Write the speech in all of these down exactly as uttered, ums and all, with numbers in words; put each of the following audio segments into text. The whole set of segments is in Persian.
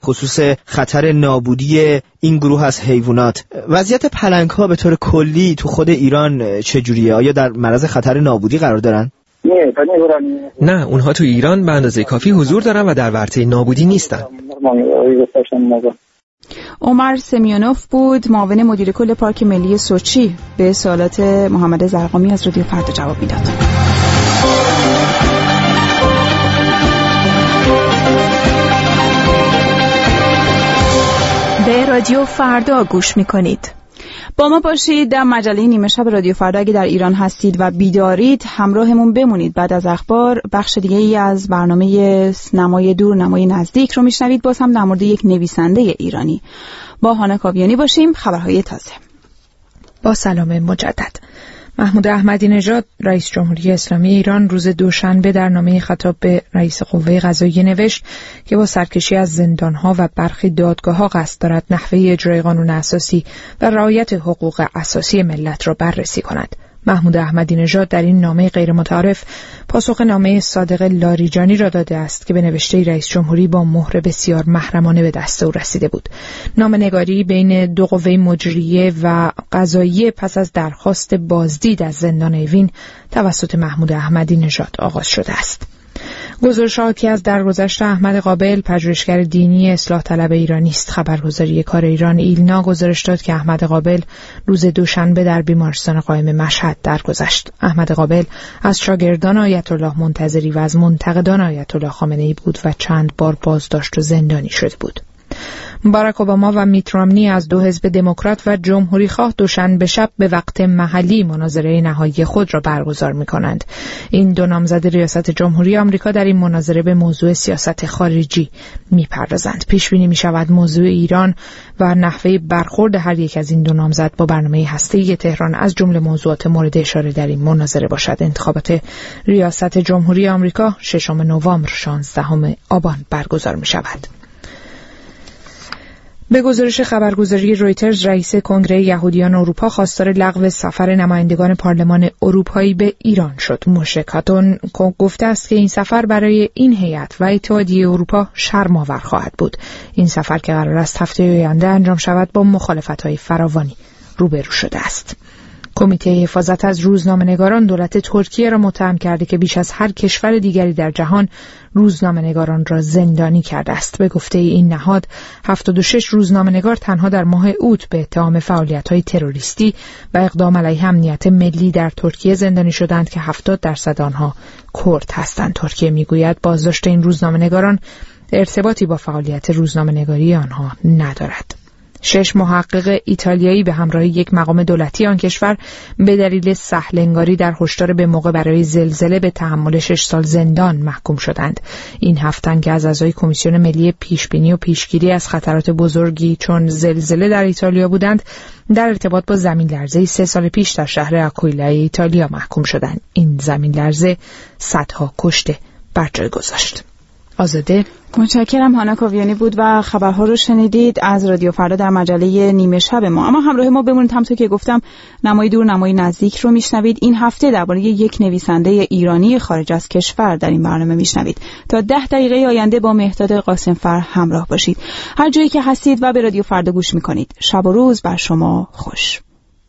خصوص خطر نابودی این گروه از حیوانات. وضعیت پلنگ‌ها به طور کلی تو خود ایران چجوریه؟ آیا در معرض خطر نابودی قرار دارن؟ نه، اونها تو ایران به اندازه کافی حضور دارن و در ورطه نابودی نیستن. عمر سمیونوف بود، معاون مدیر کل پارک ملی سوچی، به سوالات محمد زرقامی از رادیو فردا جواب میداد. به رادیو فردا گوش میکنید. با ما باشید در مجله نیمه شب رادیو فردا. اگه در ایران هستید و بیدارید همراهمون بمونید. بعد از اخبار بخش دیگه ای از برنامه نمای دور نمای نزدیک رو میشنوید، باز هم در مورد یک نویسنده ایرانی. با هانا کاویانی باشیم. خبرهای تازه. با سلام مجدد. محمود احمدی نژاد رئیس جمهوری اسلامی ایران روز دوشنبه در نامه خطاب به رئیس قوه قضاییه نوشت که با سرکشی از زندانها و برخی دادگاه‌ها قصد دارد نحوه اجرای قانون اساسی و رعایت حقوق اساسی ملت را بررسی کند. محمود احمدی نژاد در این نامه غیر متعارف پاسخ نامه صادق لاریجانی را داده است که به نوشته رئیس جمهوری با مهر بسیار محرمانه به دست او رسیده بود. نامه‌نگاری بین دو قوه مجریه و قضاییه پس از درخواست بازدید از زندان اوین توسط محمود احمدی نژاد آغاز شده است. گزارش حاکی از درگذشت احمد قابل، پژوهشگر دینی اصلاح طلب ایرانی است. خبرگزاری کار ایران ایلنا گزارش داد که احمد قابل روز دوشنبه در بیمارستان قائم مشهد درگذشت. احمد قابل از شاگردان آیت الله منتظری و از منتقدان آیت الله خامنه‌ای بود و چند بار بازداشت و زندانی شده بود. باراک اوباما و میت رامنی از دو حزب دموکرات و جمهوری خواه دوشنبه شب به وقت محلی مناظره نهایی خود را برگزار می‌کنند. این دو نامزد ریاست جمهوری آمریکا در این مناظره به موضوع سیاست خارجی می‌پردازند. پیش بینی می‌شود موضوع ایران و نحوه برخورد هر یک از این دو نامزد با برنامه هسته‌ای تهران از جمله موضوعات مورد اشاره در این مناظره باشد. انتخابات ریاست جمهوری آمریکا ششم نوامبر شانزدهم آبان برگزار می‌شود. به گزارش خبرگزاری رویترز، رئیس کنگره یهودیان اروپا خواستار لغو سفر نمایندگان پارلمان اروپایی به ایران شد. موشه کاتون گفته است که این سفر برای این هیئت و اتحادیه اروپا شرم‌آور خواهد بود. این سفر که قرار است هفته آینده انجام شود با مخالفت‌های فراوانی روبرو شده است. کمیته حفاظت از روزنامه‌نگاران دولت ترکیه را متهم کرده که بیش از هر کشور دیگری در جهان روزنامه‌نگاران را زندانی کرده است. به گفته این نهاد، هفتاد و شش روزنامه‌نگار تنها در ماه اوت به اتهام فعالیت‌های تروریستی و اقدام علیه امنیت ملی در ترکیه زندانی شدند که هفتاد درصد آنها کرد هستند. ترکیه می‌گوید بازداشت این روزنامه‌نگاران ارتباطی با فعالیت روزنامه‌نگاری آنها ندارد. شش محقق ایتالیایی به همراه یک مقام دولتی آن کشور به دلیل سهل‌انگاری در هشدار به موقع برای زلزله به تحمل شش سال زندان محکوم شدند. این هفتن که از اعضای کمیسیون ملی پیشبینی و پیشگیری از خطرات بزرگی چون زلزله در ایتالیا بودند، در ارتباط با زمین لرزه سه سال پیش در شهر آکویلای ایتالیا محکوم شدند. این زمین لرزه صدها کشته بر جای گذاشت. آزاده. متشکرم. هانا کاویانی بود و خبرها رو شنیدید از رادیو فردا در مجله نیمه شب ما. اما همراه ما بمونید. همونطور که گفتم نمای دور نمای نزدیک رو میشنوید. این هفته درباره یک نویسنده ایرانی خارج از کشور در این برنامه میشنوید. تا ده دقیقه آینده با مهداد قاسمفر همراه باشید. هر جایی که هستید و به رادیو فردا گوش میکنید، شب و روز بر شما خوش.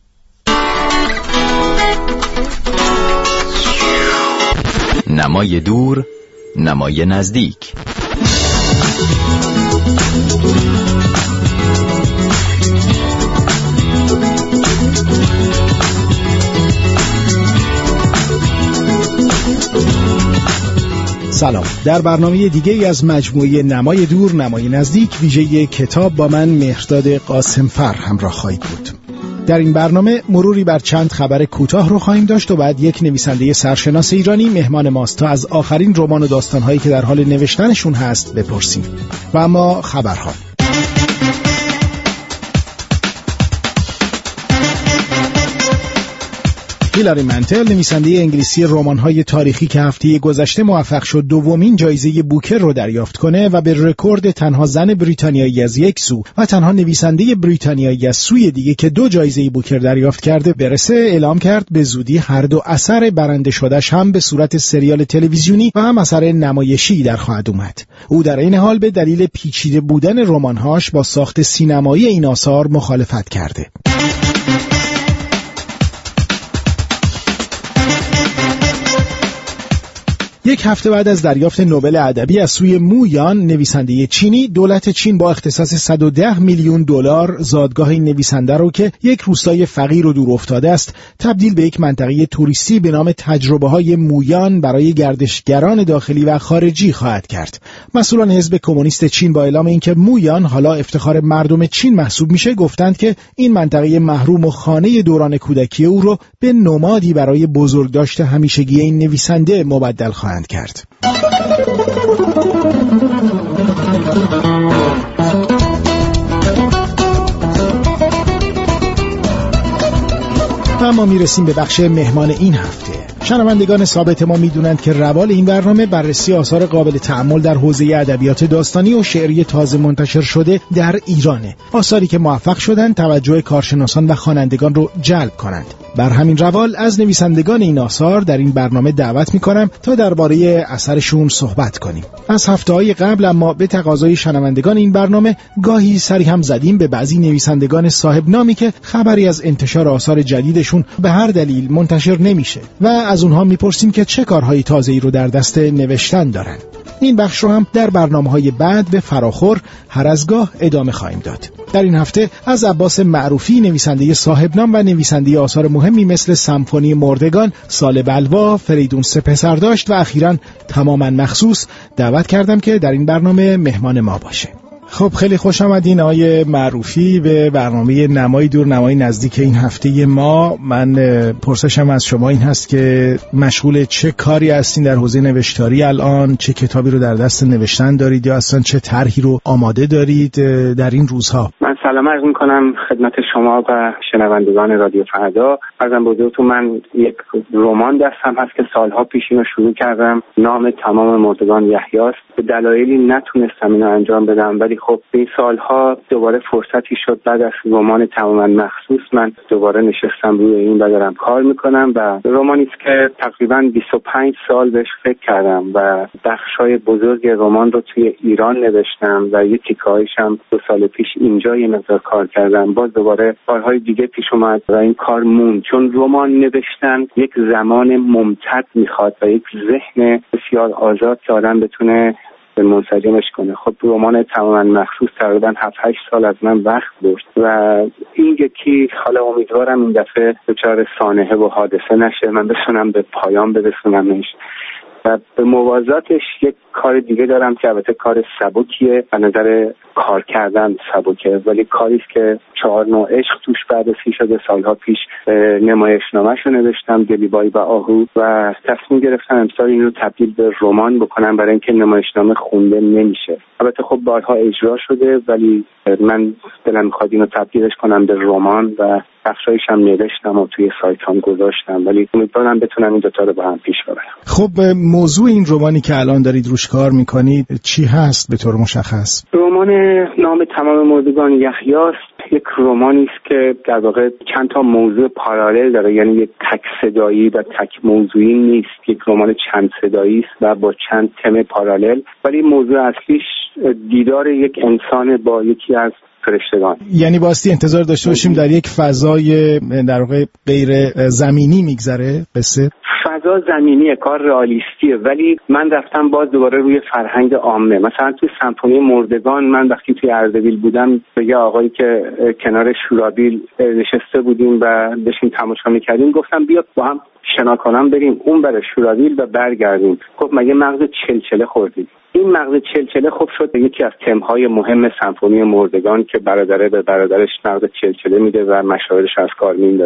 نمای دور نمای نزدیک. سلام. در برنامه دیگه ای از مجموعه نمای دور نمای نزدیک ویژه کتاب با من مهرداد قاسمفر همراه خواهید بود. در این برنامه مروری بر چند خبر کوتاه رو خواهیم داشت و بعد یک نویسنده سرشناس ایرانی مهمان ماست تا از آخرین رمان و داستان‌هایی که در حال نوشتنشون هست بپرسیم. و اما خبرها. هیلاری منتل، نویسنده انگلیسی رمان‌های تاریخی که هفته گذشته موفق شد دومین جایزه بوکر رو دریافت کنه و به رکورد تنها زن بریتانیایی از یک سو و تنها نویسنده بریتانیایی از سوی دیگه که دو جایزه بوکر دریافت کرده برسه، اعلام کرد به زودی هر دو اثر برنده شده‌اش هم به صورت سریال تلویزیونی و هم اثر نمایشی در خواهد اومد. او در این حال به دلیل پیچیده بودن رمان‌هاش با ساخت سینمایی این آثار مخالفت کرده. یک هفته بعد از دریافت نوبل ادبی از سوی مو یان، نویسنده چینی، دولت چین با اختصاص صد و ده میلیون دلار زادگاه این نویسنده رو که یک روستای فقیر و دور افتاده است، تبدیل به یک منطقه توریستی به نام تجربه‌های مویان برای گردشگران داخلی و خارجی خواهد کرد. مسئولان حزب کمونیست چین با اعلام اینکه مویان حالا افتخار مردم چین محسوب میشه، گفتند که این منطقه محروم و خانه دوران کودکی او رو به نمادی برای بزرگداشت همیشگی این نویسنده مبدل خواهند کرد. اما میرسیم به بخش مهمان این هفته. شنوندگان ثابت ما میدونند که روال این برنامه بررسی آثار قابل تأمل در حوزه ادبیات داستانی و شعری تازه منتشر شده در ایرانه. آثاری که موفق شدند توجه کارشناسان و خوانندگان رو جلب کنند. بر همین روال از نویسندگان این آثار در این برنامه دعوت میکنم تا درباره اثرشون صحبت کنیم. از هفته‌های قبل اما به تقاضای شنوندگان این برنامه گاهی سری هم زدیم به بعضی نویسندگان صاحب نامی که خبری از انتشار آثار جدیدشون به هر دلیل منتشر نمیشه و از اونها میپرسیم که چه کارهای تازه‌ای رو در دست نوشتن دارن. این بخش رو هم در برنامه‌های بعد به فراخور هر از گاه ادامه خواهیم داد. در این هفته از عباس معروفی، نویسنده صاحب نام و نویسنده آثار مهمی مثل سمفونی مردگان، سال بلوا، فریدون سه پسرداشت و اخیراً تماماً مخصوص دعوت کردم که در این برنامه مهمان ما باشه. خب خیلی خوش آمدین آقای معروفی به برنامه نمای دور نمای نزدیک این هفته ما. من پرسشم از شما این هست که مشغول چه کاری هستین در حوزه نوشتاری الان؟ چه کتابی رو در دست نوشتن دارید یا اصلا چه طرحی رو آماده دارید در این روزها؟ من سلام عرض می‌کنم خدمت شما و شنوندگان رادیو فردا. عرضم به حضورتون من یک رمان دستم هست که سالها پیش اینو شروع کردم. نام تمام مردگان یحیی. به دلایلی نتونستم اینو انجام بدم، ولی خب این سالها دوباره فرصتی شد. بعد از رمان تماما مخصوص من دوباره نشستم روی این و دارم کار میکنم و رمانی است که تقریبا بیست و پنج سال بهش فکر کردم و بخشای بزرگ رمان رو توی ایران نوشتم و یه تیکه‌هایش هم دو سال پیش اینجا یه مقدار کار کردم. باز دوباره کارهای دیگه پیش اومد و این کار موند، چون رمان نوشتن یک زمان ممتد میخواد و یک ذهن بسیار آزاد که آدم بتونه منسجمش کنه. خب رمان تماما مخصوص تقریبا هفت هشت سال از من وقت برد و این یکی حالا امیدوارم این دفعه دچار سانحه و حادثه نشه، من بتونم به پایان برسونمش. و به موازاتش یک کار دیگه دارم که البته کار سبکیه، به نظر کار کردن سبکه، ولی کاری است که چهار نوع عشق توش بررسی شده. سالها پیش نمایشنامه‌شو نوشتم، دلیبای و آهو، و تصمیم گرفتم امسال این رو تبدیل به رمان بکنم برای اینکه نمایشنامه خونده نمیشه. البته خب بارها اجرا شده، ولی من دلم می‌خواد اینو تبدیلش کنم به رمان و بخشایش هم نوشتم و توی سایتام گذاشتم، ولی امیدوارم بتونم این دوتا رو با هم پیش ببرم. خب موضوع این رمانی که الان دارید روش کار میکنید چی هست به طور مشخص؟ رمان نام تمام مردگان یحیی است. یک رمانی است که در واقع چند تا موضوع پارالل داره، یعنی یک تک صدایی و تک موضوعی نیست، یک رمان چند صدایی است و با چند تم پارالل، ولی موضوع اصلیش دیدار یک انسان با یکی از فرشتگان. یعنی باستی انتظار داشته باشیم در یک فضای در واقع غیر زمینی میگذره قصه؟ فضا زمینیه، کار رئالیستیه، ولی من رفتم باز دوباره روی فرهنگ عامه. مثلا توی سمفونی مردگان من وقتی توی اردبیل بودم به یه آقایی که کنار شورابیل نشسته بودیم و داشتیم تماشا میکردیم گفتم بیا با هم شنا کنم بریم اون بر شورابیل و برگردیم. گفت مگه مغز چلچله خوردید؟ این مغز چلچله خب شد یکی از تمهای مهم سمفونی مردگان که برادره به برادرش مغز چلچله میده و مشاعرش از کار میندازه.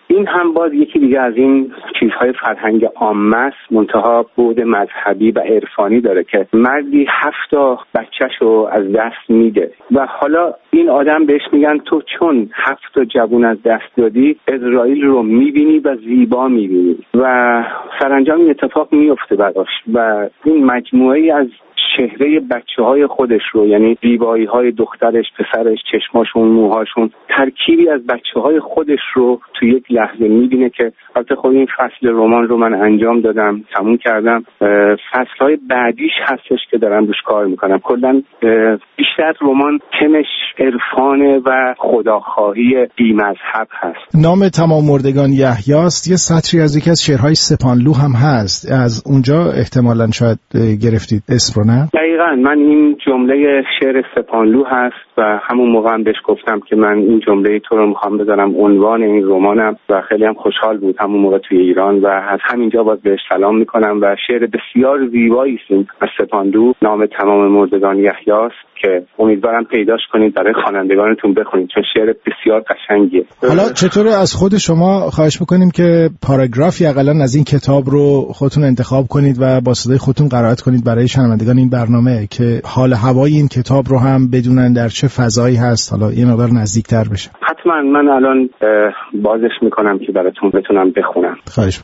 این هم باز یکی دیگه از این چیزهای فرهنگ عامه است، منتها بعد مذهبی و عرفانی داره که مردی هفت تا بچه‌شو از دست میده و حالا این آدم بهش میگن تو چون هفت تا جوون از دست دادی اسرائیل رو میبینی و زیبا میبینی و سرانجام این اتفاق میفته براش و این مجموعه از چهره بچه‌های خودش رو، یعنی زیبایی‌های دخترش، پسرش، چشماشون، موهاشون، ترکیبی از بچه‌های خودش رو تو یک لحظه می‌بینه که البته خود این فصل رمان رو من انجام دادم، تموم کردم. فصل‌های بعدیش هستش که دارم روش کار می‌کنم. کلاً بیشتر رمان تمش عرفانه و خداخواهی بی‌مذهب هست. نام تمام مردگان یحیاست. یه سطری از یکی از شعرهای سپانلو هم هست. از اونجا احتمالاً شاید گرفتید اسم رو، نه؟ دقیقاً من این جمله شعر سپانلو هست و همون موقع هم بهش گفتم که من این جمله تو رو میخوام بذارم عنوان این رمانم و خیلی هم خوشحال بود همون موقع توی ایران و از همینجا باز بهش سلام میکنم و شعر بسیار زیبایی است از سپانلو، نام تمام مردگان یحیاست که امیدوارم پیداش کنید برای خوانندگانتون بخونید چون شعر بسیار قشنگیه. حالا چطور از خود شما خواهش میکنیم که پاراگرافی حداقل از این کتاب رو خودتون انتخاب کنید و با صدای خودتون قرائت کنید برای شنوندگان این برنامه که حال هوای این کتاب رو هم بدونن در چه فضایی هست، حالا یه مقدار نزدیکتر بشه. حتما من الان بازش میکنم که براتون بتونم بخونم. خواهش.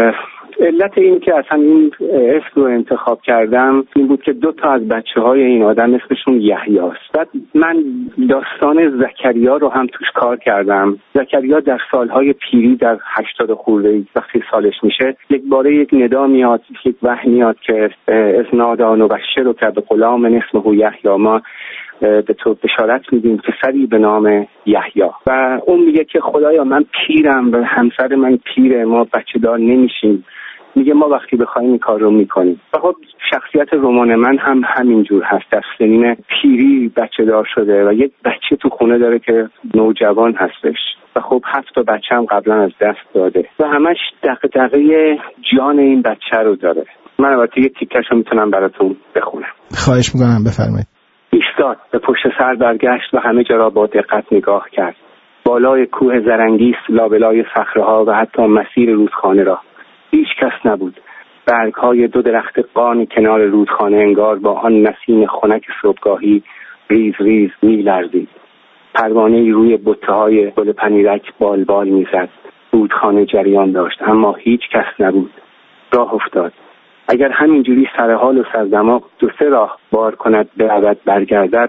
علت این که اصلا این اسم رو انتخاب کردم این بود که دو تا از بچه‌های این آدم اسمشون یحیاست. بعد من داستان زکریا رو هم توش کار کردم. زکریا در سالهای پیری در هشتاد خورده وقتی سالش میشه یک باره یک ندا میاد، یک وحی میاد که از نادان و بشر رو که به غلام اسمه یحیی ما به تو بشارت میدیم پسری به نام یحیی و اون میگه که خدایا من پیرم و همسر من پیره، ما بچه دار نمیشیم. میگه ما وقتی بخوایم این کار رو میکنیم. و خب شخصیت رمان من هم همینجور هست، در سنین پیری بچه دار شده و یک بچه تو خونه داره که نوجوان هستش و خب هفت تا بچه هم قبلا از دست داده و همش دغدغه جان این بچه رو داره. من البته یک تیکش رو میتونم براتون بخونم. خواهش میکنم بفرمایید. ایستاد، به پشت سر برگشت و همه جا را با دقت نگاه کرد. بالای کوه زرنگیس، لابلای صخره‌ها و حتی مسیر رودخانه را هیچ کس نبود. برگ‌های دو درخت قانی کنار رودخانه انگار با آن نسیم خنک صبحگاهی ریز ریز می‌لرزید. پروانه‌ای روی بته‌های گل پنیرک بالبال می‌زد. رودخانه جریان داشت اما هیچ کس نبود. راه افتاد. اگر همینجوری سر حال و سر دماغ دو سه راه بار کند برود برگردد،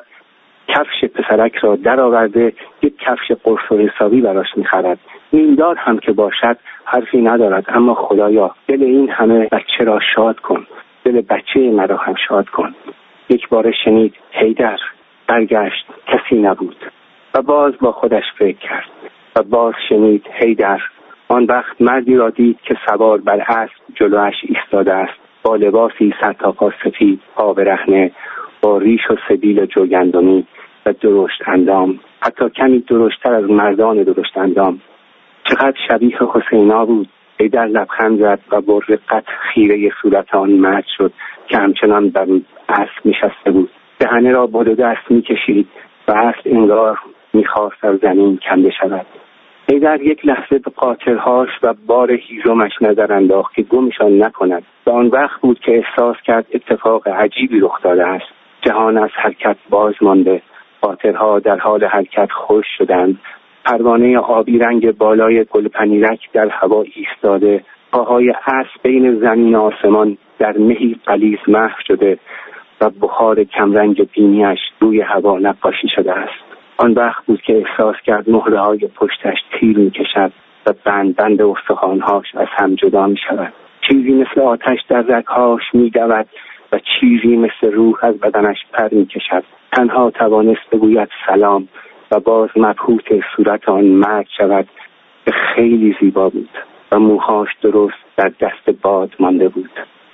کفش پسرک را در آورده یک کفش قرص و حسابی براش می‌خرد. نیمدار هم که باشد حرفی ندارد، اما خدایا دل این همه بچه را شاد کن، دل بچه مرا هم شاد کن. یک بار شنید حیدر، برگشت کسی نبود و باز با خودش فکر کرد و باز شنید حیدر. آن وقت مردی را دید که سوار بر اسب جلویش ایستاده است، با لباسی سر تا پا سفید، پا برهنه، با ریش و سبیل جوگندمی و درشت اندام، حتی کمی درشتر از مردان درشت اندام. چقدر شبیه حسینا بود. حیدر لبخند زد و با رقت خیره صورت آن مرد شد که همچنان بر اسب نشسته بود. دهنه را با دو دست می‌کشید و اسب انگار می‌خواست از زمین کنده شود. حیدر یک لحظه به قاطرهاش و بار هیزمش نظر انداخت که گمشان نکند و آن وقت بود که احساس کرد اتفاق عجیبی رخ داده است. جهان از حرکت باز مانده، قاطرها در حال حرکت خشک شدند. پروانه آبی رنگ بالای گل پنیرک در هوا ایستاده، پاهای اسب بین زمین و آسمان در مهی غلیظ محو شده و بخار کمرنگ بینیش روی هوا نقاشی شده است. آن وقت بود که احساس کرد مهره‌های پشتش تیر می‌کشد و بند بند استخوان‌هاش از هم جدا می‌شود. چیزی مثل آتش در رگ‌هاش می‌دود و چیزی مثل روح از بدنش پر می‌کشد. تنها توانست بگوید سلام و باز مبهوت صورت آن مرد شود که خیلی زیبا بود و موهاش درست در دست باد مانده بود.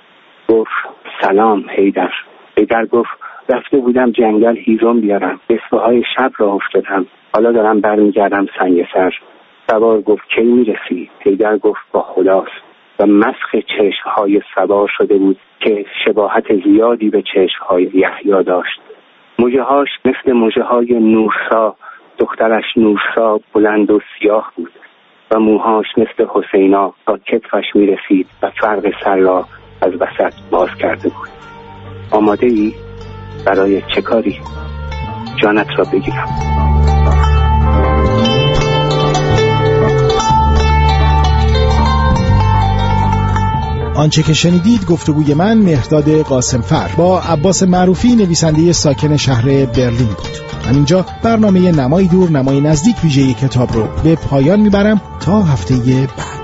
گفت سلام حیدر. حیدر گفت رفته بودم جنگل هیزم بیارم، نصفه های شب را افتادم، حالا دارم برمیگردم سنگ سر. سوار گفت کی میرسی؟ حیدر گفت با خداست و مسخ چشمهای سوار شده بود که شباهت زیادی به چشمهای یحیی داشت. موجهاش مثل موجه‌های نورسا، دخترش نورسا بلند و سیاه بود. و موهاش مثل حسینا تا کتفش میرسید و فرق سر را از وسط باز کرده بود. آماده ای؟ برای چه کاری؟ جانت را بگیرم. آنچه که شنیدید گفتگوی من مهرداد قاسمفر با عباس معروفی، نویسنده ساکن شهر برلین بود. من اینجا برنامه نمای دور نمای نزدیک ویژه کتاب رو به پایان میبرم تا هفته بعد.